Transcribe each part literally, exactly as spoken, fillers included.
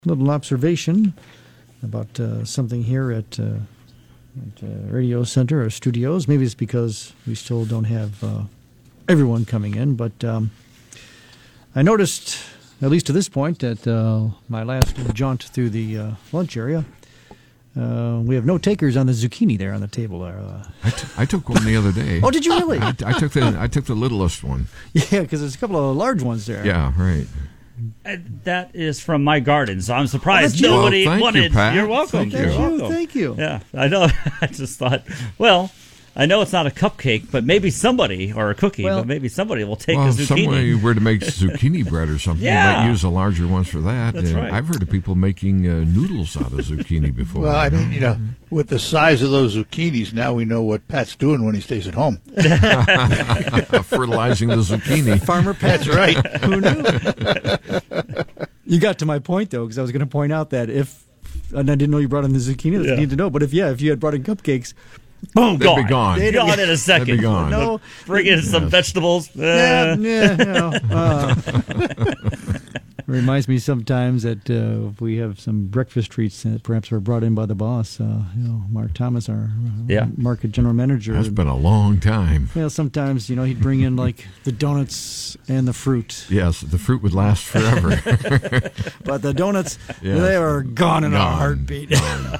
little observation about uh, something here at, uh, at uh, Radio Center or studios. Maybe it's because we still don't have uh, everyone coming in, but um, I noticed, at least to this point, at uh, my last jaunt through the uh, lunch area, uh, we have no takers on the zucchini there on the table there. Uh, I, t- I took one the other day. oh, did you really? I, I took the I took the littlest one. Yeah, because there's a couple of large ones there. Yeah, right. Uh, that is from my garden, so I'm surprised Oh, nobody well, thank wanted. you, Pat. You're welcome. Thank You're you. welcome. Thank you. Yeah, I know. I just thought, well, I know it's not a cupcake, but maybe somebody, or a cookie, Well, but maybe somebody will take Well, a if zucchini. somebody were to make zucchini bread or something, Yeah. you might use the larger ones for that. That's Uh, right. I've heard of people making uh, noodles out of zucchini before. Well, I mean, you know, with the size of those zucchinis, now we know what Pat's doing when he stays at home. Fertilizing the zucchini. Farmer Pat. That's right. Who knew? You got to my point, though, because I was going to point out that if, and I didn't know you brought in the zucchini, that's Yeah. what you need to know, but if, yeah, if you had brought in cupcakes, Boom, They'd gone. be gone. They'd gone in a second. They'd be gone. No. Bring in some vegetables. yeah, Uh, yeah, you know, uh, reminds me sometimes that uh, if we have some breakfast treats that perhaps were brought in by the boss, uh, you know, Mark Thomas, our uh, Yeah. market general manager. That's been a long time. Well, sometimes, you know, he'd bring in, like, the donuts and the fruit. Yes, the fruit would last forever. But the donuts, Yes. they were gone in a Gone. heartbeat. Gone.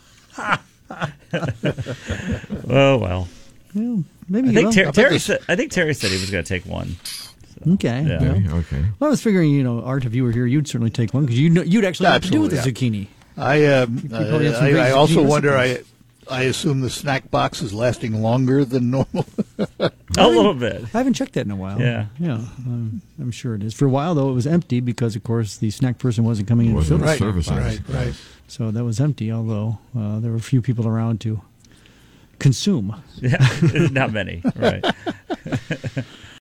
oh well. Well, maybe I you think will. Ter- bet Terry this- said. I think Terry said he was going to take one. Okay. Yeah. Well, Okay, okay. well, I was figuring, you know, Art, if you were here, you'd certainly take one because you know, you'd actually know what to do with the Absolutely, zucchini. I, um, probably have some I, great I also zucchini wonder, I, recipes. I assume the snack box is lasting longer than normal. A little bit. I haven't checked that in a while. Yeah. Yeah, um, I'm sure it is. For a while, though, it was empty because, of course, the snack person wasn't coming in to fill Wasn't the right, snack services. box. right, right. So that was empty, although uh, there were a few people around to consume. Yeah, not many. Right.